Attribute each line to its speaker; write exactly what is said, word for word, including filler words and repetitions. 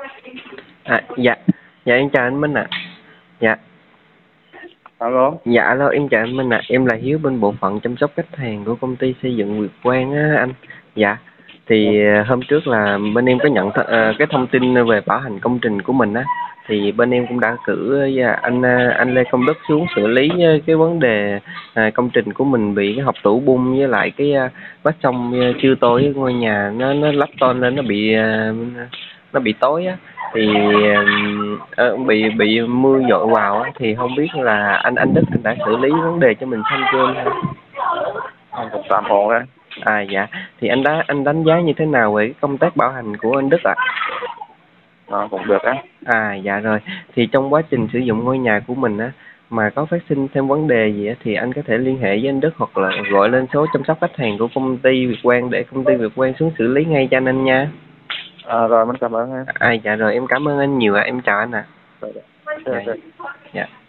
Speaker 1: À, dạ, dạ em chào anh Minh ạ. À. Dạ.
Speaker 2: Alo.
Speaker 1: Dạ alo, em chào anh Minh ạ. À. Em là Hiếu bên bộ phận chăm sóc khách hàng của công ty xây dựng Việt Quang á anh. Dạ. Thì hôm trước là bên em có nhận th uh, cái thông tin về bảo hành công trình của mình á, thì bên em cũng đã cử anh anh Lê Công Đức xuống xử lý cái vấn đề uh, công trình của mình bị cái hộc tủ bung với lại cái uh, vách sông chưa tối ngôi nhà nó nó lắp tôn lên nó bị uh, nó bị tối á, thì uh, bị bị mưa dội vào á, thì không biết là anh anh Đức anh đã xử lý vấn đề cho mình xong chưa anh?
Speaker 2: Anh cũng tạm ổn đấy.
Speaker 1: À dạ, thì anh đã anh đánh giá như thế nào về công tác bảo hành của anh Đức ạ? À?
Speaker 2: À, cũng được á.
Speaker 1: À dạ rồi, thì trong quá trình sử dụng ngôi nhà của mình á mà có phát sinh thêm vấn đề gì á thì anh có thể liên hệ với anh Đức hoặc là gọi lên số chăm sóc khách hàng của công ty Việt Quang để công ty Việt Quang xuống xử lý ngay cho anh anh nha.
Speaker 2: À, rồi mình cảm ơn anh.
Speaker 1: À dạ rồi, em cảm ơn anh nhiều ạ, à. Em chào anh ạ. À.
Speaker 2: Dạ,
Speaker 1: Dạ. Dạ.